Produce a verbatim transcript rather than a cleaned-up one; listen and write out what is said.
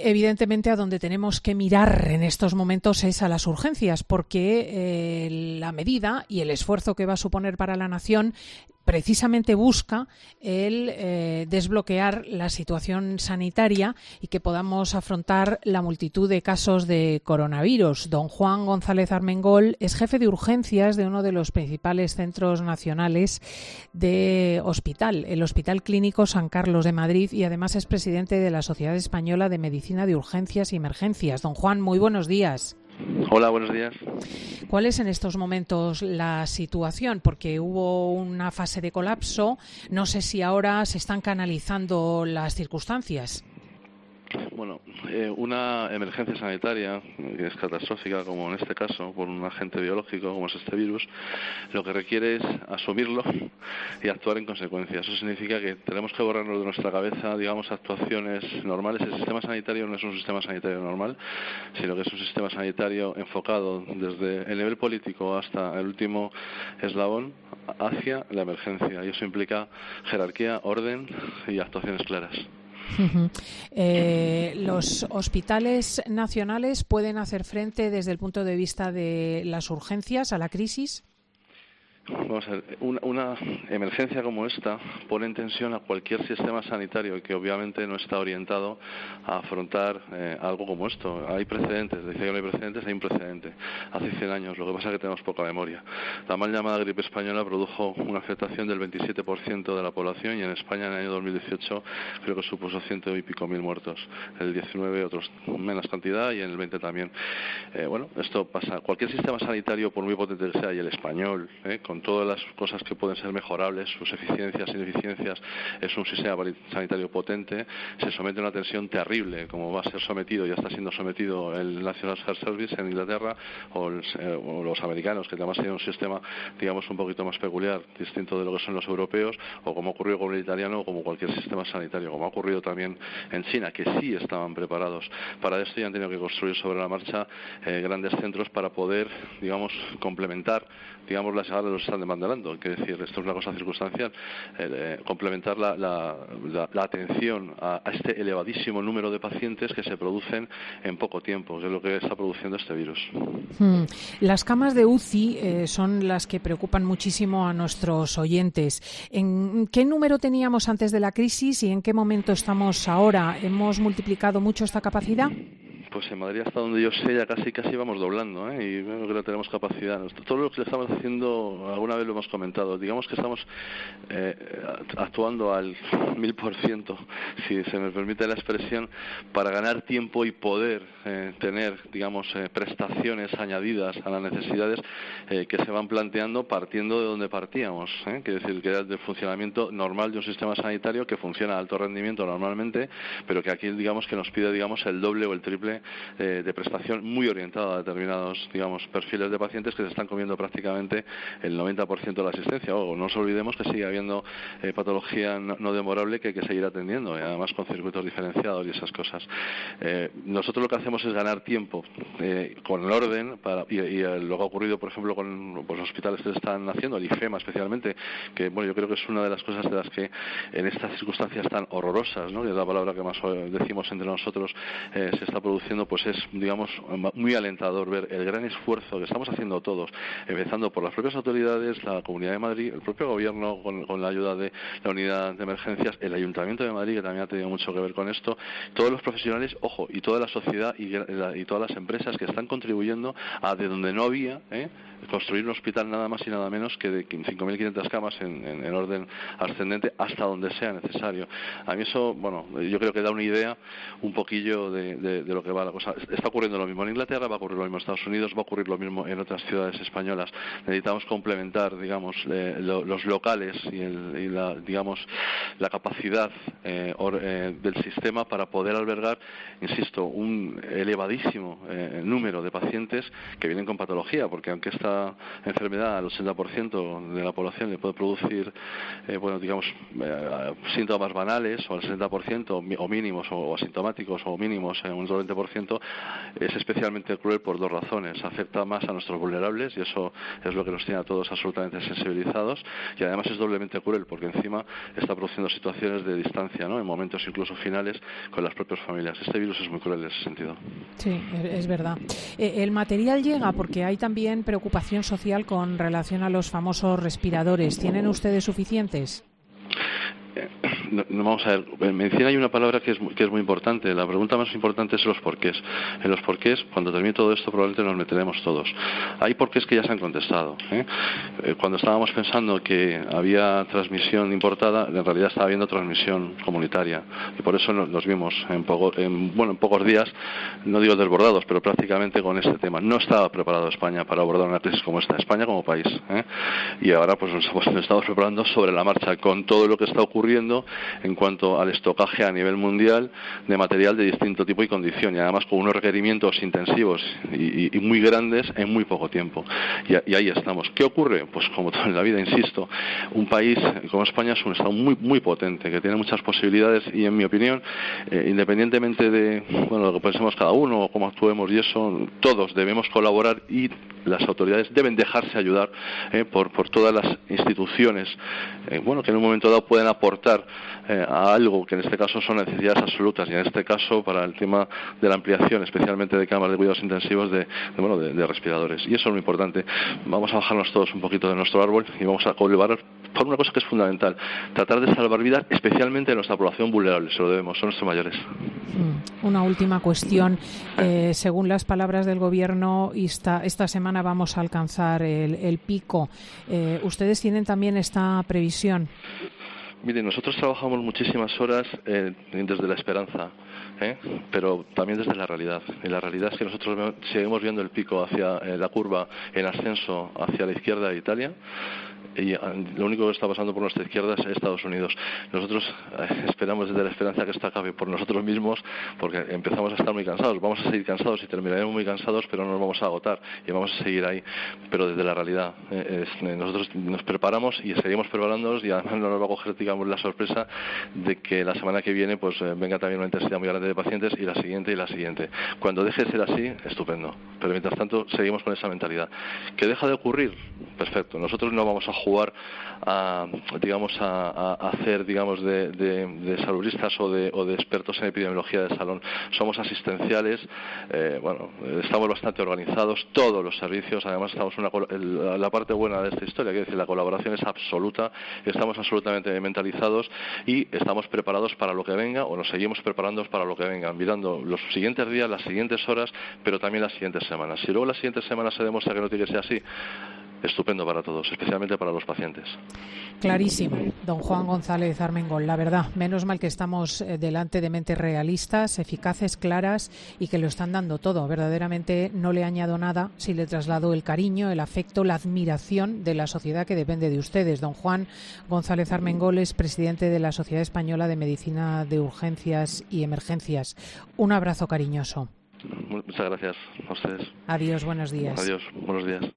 evidentemente, a donde tenemos que mirar en estos momentos es a las urgencias, porque eh, la medida y el esfuerzo que va a suponer para la nación precisamente busca el eh, desbloquear la situación sanitaria y que podamos afrontar la multitud de casos de coronavirus. Don Juan González Armengol es jefe de urgencias de uno de los principales centros nacionales de hospital, el Hospital Clínico San Carlos de Madrid, y además es presidente de la Sociedad Española de Medicina de Urgencias y Emergencias. Don Juan, muy buenos días. Hola, buenos días. ¿Cuál es en estos momentos la situación? Porque hubo una fase de colapso. No sé si ahora se están canalizando las circunstancias. Bueno, eh, una emergencia sanitaria que es catastrófica, como en este caso, por un agente biológico como es este virus, lo que requiere es asumirlo y actuar en consecuencia. Eso significa que tenemos que borrarnos de nuestra cabeza, digamos, actuaciones normales. El sistema sanitario no es un sistema sanitario normal, sino que es un sistema sanitario enfocado desde el nivel político hasta el último eslabón hacia la emergencia. Y eso implica jerarquía, orden y actuaciones claras. Uh-huh. Eh, ¿Los hospitales nacionales pueden hacer frente desde el punto de vista de las urgencias a la crisis? Vamos a ver, una, una emergencia como esta pone en tensión a cualquier sistema sanitario que obviamente no está orientado a afrontar eh, algo como esto. Hay precedentes, decía que no hay precedentes, hay un precedente. Hace cien años, lo que pasa es que tenemos poca memoria. La mal llamada gripe española produjo una afectación del veintisiete por ciento de la población y en España en el año dos mil dieciocho creo que supuso ciento y pico mil muertos. El diecinueve otros menos cantidad y en el veinte también. Eh, bueno, esto pasa. Cualquier sistema sanitario, por muy potente que sea, y el español, eh, con con todas las cosas que pueden ser mejorables, sus eficiencias, ineficiencias, es un sistema sanitario potente, se somete a una tensión terrible, como va a ser sometido, ya está siendo sometido el National Health Service en Inglaterra, o, el, eh, o los americanos, que además tienen un sistema, digamos, un poquito más peculiar, distinto de lo que son los europeos, o como ocurrió con el italiano, o como cualquier sistema sanitario, como ha ocurrido también en China, que sí estaban preparados para esto y han tenido que construir sobre la marcha eh, grandes centros para poder, digamos, complementar, digamos, las ahora los están demandando, hay que decir, esto es una cosa circunstancial, eh, complementar la, la, la, la atención a, a este elevadísimo número de pacientes que se producen en poco tiempo, que es lo que está produciendo este virus. Hmm. Las camas de U C I eh, son las que preocupan muchísimo a nuestros oyentes. ¿En qué número teníamos antes de la crisis y en qué momento estamos ahora? ¿Hemos multiplicado mucho esta capacidad? Pues en Madrid, hasta donde yo sé, ya casi casi vamos doblando, ¿eh? Y bueno, que no tenemos capacidad. Todo lo que estamos haciendo, alguna vez lo hemos comentado, digamos que estamos eh, actuando al mil por ciento, si se me permite la expresión, para ganar tiempo y poder eh, tener, digamos, eh, prestaciones añadidas a las necesidades eh, que se van planteando partiendo de donde partíamos, ¿eh? Quiere decir que era del funcionamiento normal de un sistema sanitario que funciona a alto rendimiento normalmente, pero que aquí, digamos, que nos pide, digamos, el doble o el triple Eh, de prestación muy orientada a determinados, digamos, perfiles de pacientes que se están comiendo prácticamente el noventa por ciento de la asistencia. O no nos olvidemos que sigue habiendo eh, patología no, no demorable que hay que seguir atendiendo, y además con circuitos diferenciados y esas cosas. Eh, nosotros lo que hacemos es ganar tiempo eh, con el orden para, y, y lo que ha ocurrido, por ejemplo, con pues, los hospitales que se están haciendo, el IFEMA especialmente, que bueno, yo creo que es una de las cosas de las que en estas circunstancias tan horrorosas, ¿no?, que es la palabra que más decimos entre nosotros, eh, se está produciendo, pues es, digamos, muy alentador ver el gran esfuerzo que estamos haciendo todos, empezando por las propias autoridades, la Comunidad de Madrid, el propio Gobierno con, con la ayuda de la Unidad de Emergencias, el Ayuntamiento de Madrid, que también ha tenido mucho que ver con esto, todos los profesionales, ojo, y toda la sociedad y, la, y todas las empresas que están contribuyendo a, de donde no había, ¿eh?, construir un hospital nada más y nada menos que de cinco mil quinientas camas en, en, en orden ascendente hasta donde sea necesario. A mí eso, bueno, yo creo que da una idea un poquillo de, de, de lo que va la cosa. Está ocurriendo lo mismo en Inglaterra, va a ocurrir lo mismo en Estados Unidos, va a ocurrir lo mismo en otras ciudades españolas. Necesitamos complementar, digamos, eh, lo, los locales y, el, y la, digamos, la capacidad eh, or, eh, del sistema para poder albergar, insisto, un elevadísimo eh, número de pacientes que vienen con patología, porque aunque esta enfermedad al ochenta por ciento de la población le puede producir, eh, bueno, digamos, eh, síntomas banales, o al sesenta por ciento o mínimos, o, o asintomáticos o mínimos en un veinte por ciento, por ciento, es especialmente cruel por dos razones. Afecta más a nuestros vulnerables y eso es lo que nos tiene a todos absolutamente sensibilizados, y además es doblemente cruel porque encima está produciendo situaciones de distancia, ¿no?, en momentos incluso finales con las propias familias. Este virus es muy cruel en ese sentido. Sí, es verdad. El material llega porque hay también preocupación social con relación a los famosos respiradores. ¿Tienen ustedes suficientes? No, no, vamos a ver, en medicina hay una palabra que es, que es muy importante. La pregunta más importante es los porqués. En los porqués, cuando termine todo esto, probablemente nos meteremos todos. Hay porqués que ya se han contestado, ¿eh? Cuando estábamos pensando que había transmisión importada, en realidad estaba habiendo transmisión comunitaria, y por eso nos vimos en, poco, en, bueno, en pocos días, no digo desbordados, pero prácticamente con este tema. No estaba preparado España para abordar una crisis como esta, España como país, ¿eh? Y ahora pues nos, nos estamos preparando sobre la marcha con todo lo que está ocurriendo en cuanto al estocaje a nivel mundial de material de distinto tipo y condición, y además con unos requerimientos intensivos y, y, y muy grandes en muy poco tiempo. Y, y ahí estamos. ¿Qué ocurre? Pues como todo en la vida, insisto, un país como España es un estado muy muy potente, que tiene muchas posibilidades, y en mi opinión, eh, independientemente de bueno, lo que pensemos cada uno o cómo actuemos y eso, todos debemos colaborar y las autoridades deben dejarse ayudar eh, por, por todas las instituciones eh, bueno, que en un momento dado pueden aportar eh, a algo que en este caso son necesidades absolutas, y en este caso para el tema de la ampliación especialmente de camas de cuidados intensivos de, de, bueno, de, de respiradores, y eso es muy importante. Vamos a bajarnos todos un poquito de nuestro árbol y vamos a colaborar por una cosa que es fundamental: tratar de salvar vidas, especialmente en nuestra población vulnerable. Se lo debemos, son nuestros mayores. Una última cuestión. Eh, según las palabras del Gobierno, esta, esta semana vamos a alcanzar el, el pico. Eh, ¿Ustedes tienen también esta previsión? Mire, nosotros trabajamos muchísimas horas eh, desde la esperanza, ¿eh? pero también desde la realidad. Y la realidad es que nosotros seguimos viendo el pico hacia eh, la curva en ascenso hacia la izquierda de Italia, y lo único que está pasando por nuestra izquierda es Estados Unidos. Nosotros eh, esperamos desde la esperanza que esto acabe por nosotros mismos, porque empezamos a estar muy cansados. Vamos a seguir cansados y terminaremos muy cansados, pero no nos vamos a agotar y vamos a seguir ahí, pero desde la realidad. Eh, es, eh, nosotros nos preparamos y seguimos preparándonos, y además no nos va a coger, digamos, la sorpresa de que la semana que viene pues eh, venga también una intensidad muy grande de pacientes, y la siguiente y la siguiente. Cuando deje de ser así, estupendo, pero mientras tanto seguimos con esa mentalidad. ¿Que deja de ocurrir? Perfecto. Nosotros no vamos a jugar a, digamos, a, a hacer, digamos, de, de, de saludistas o de, o de expertos en epidemiología de salón. Somos asistenciales, eh, bueno, estamos bastante organizados, todos los servicios, además estamos una, la parte buena de esta historia, quiero decir, la colaboración es absoluta, estamos absolutamente mentalizados y estamos preparados para lo que venga, o nos seguimos preparando para lo que venga, mirando los siguientes días, las siguientes horas, pero también las siguientes semanas. Si luego las siguientes semanas se demuestra que no tiene que ser así, estupendo para todos, especialmente para los pacientes. Clarísimo, don Juan González Armengol. La verdad, menos mal que estamos delante de mentes realistas, eficaces, claras, y que lo están dando todo. Verdaderamente no le añado nada si le traslado el cariño, el afecto, la admiración de la sociedad que depende de ustedes. Don Juan González Armengol es presidente de la Sociedad Española de Medicina de Urgencias y Emergencias. Un abrazo cariñoso. Muchas gracias a ustedes. Adiós, buenos días. Adiós, buenos días.